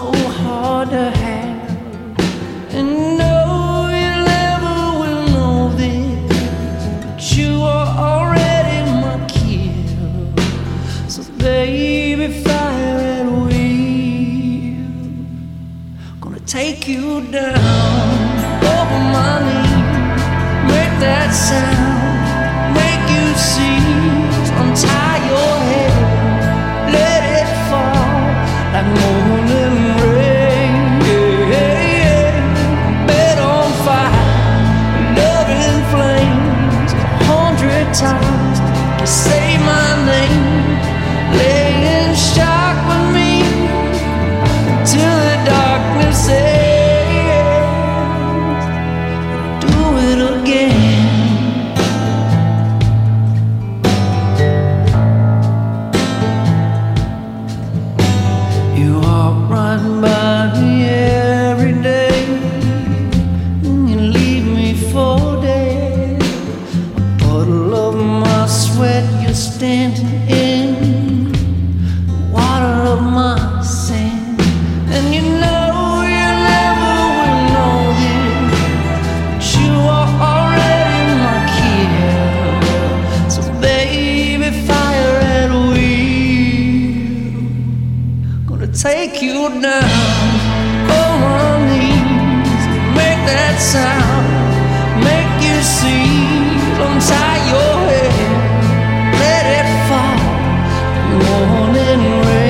hard to have. And no, you never will know this, but you are already my kill. So baby, fire at will. Gonna take you down over my knees, make that sound, make you see, untie your head, let it fall like morning rain. Bed on fire, love in flames, 100 times to say my name, lay in shock with me till the darkness ends. Do it again. You walk right by me every day, and you leave me for dead. A puddle of my sweat you're standing in, the water of my sin. And you know you never will know this, but you are already my kill. So baby, fire at will. Gonna take you down on my knees, make that sound, make you see, untie your head, let it fall, morning rain.